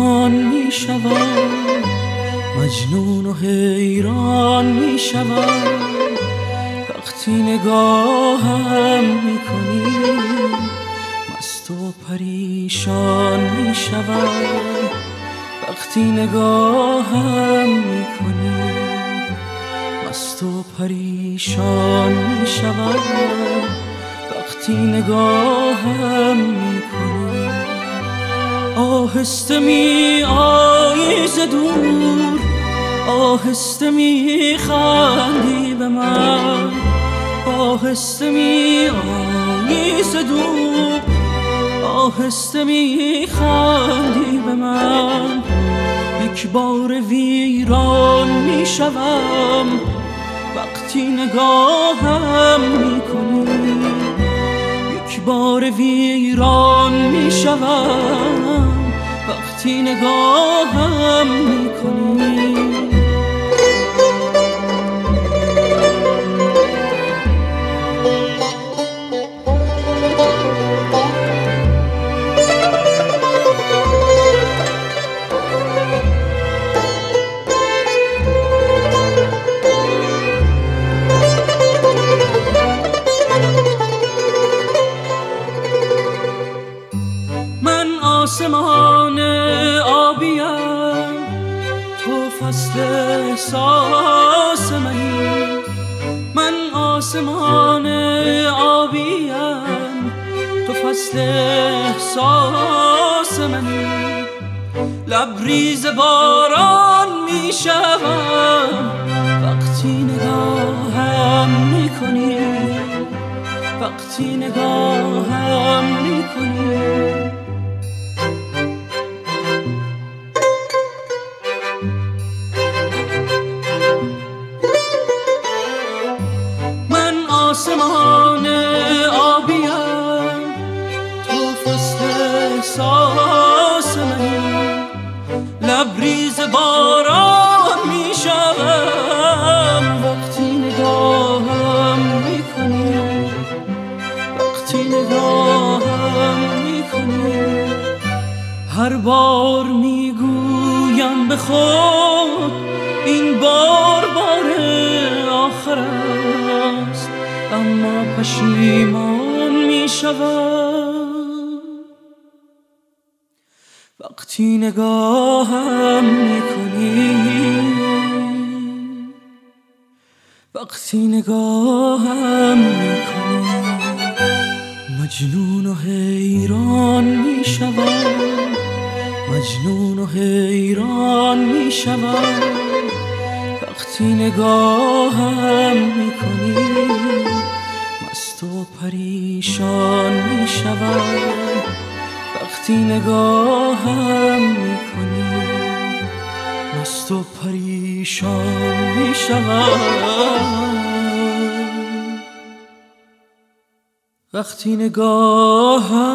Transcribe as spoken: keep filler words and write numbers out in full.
حیران می شوم، مجنون و حیران می شوم وقتی نگاهم می کنی، مست و پریشان می شوم وقتی نگاهم می کنی، مست و پریشان می شوم وقتی نگاهم می کنی. آهسته می آیی ز دور، آهسته می خندی به من، آهسته می آیی ز دور، آهسته می خندی به من. یک بار ویران می شوم وقتی نگاهم می کنی، یک بار ویران می شوم وقتی نگاهم می کنی. آسمان آبیم، تو فصل احساس منی، من آسمان آبیم، تو فصل احساس منی. لبریز باران می شوم وقتی نگاهم می کنی، وقتی نگاهم می کنی. آسمان آبیم، تو فصل احساس منی، لبریز باران می شوم وقتی نگاهم می کنی، وقتی نگاهم می کنی. هر بار می گویم به خود این بار بار آخر است، اما پشیمان می شوم وقتی نگاهم می کنی، وقتی نگاهم می کنی. مجنون و حیران می شوم، مجنون و حیران می شوم وقتی نگاهم می کنی، مست و پریشان می شوم وقتی نگاهم می کنی، مست و پریشان می شوم وقتی نگاهم